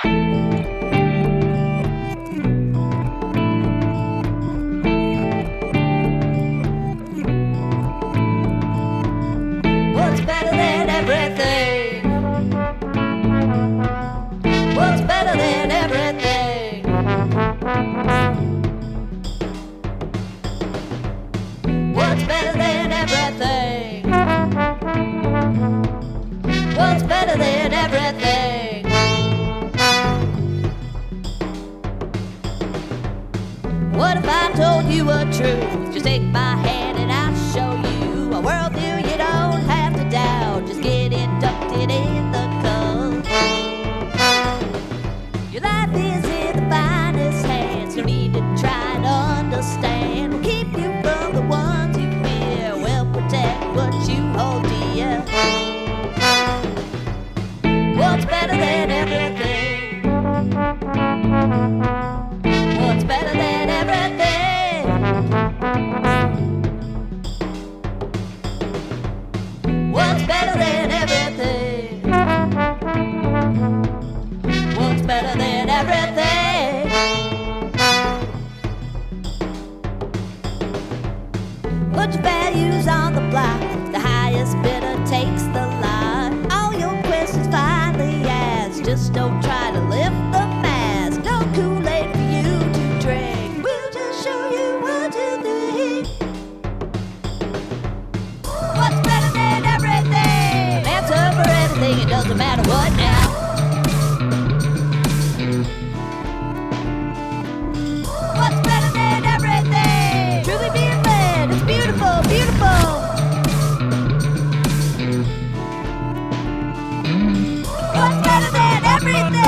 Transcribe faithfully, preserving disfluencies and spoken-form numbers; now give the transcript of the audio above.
What's better than everything? What's better than everything? What's better than everything? What's better than everything? What if I told you a truth? Just take my hand and I'll show you a worldview you don't have to doubt. Just get inducted in the cult. Your life is in the finest hands. No need to try and understand. We'll keep you from the ones you fear. We'll protect what you hold dear. What's better than everything? What's better than everything? What's better than everything? What's better than everything? Put your values on the block. The highest bidder takes the lot. All your questions finally asked. Just don't try to lift the mask. No Kool-Aid for you to drink. We'll just show you what to think. What's better than everything? An answer for everything. It doesn't matter what now. What's better than everything? Truly being led. It's beautiful, beautiful. What's better than everything?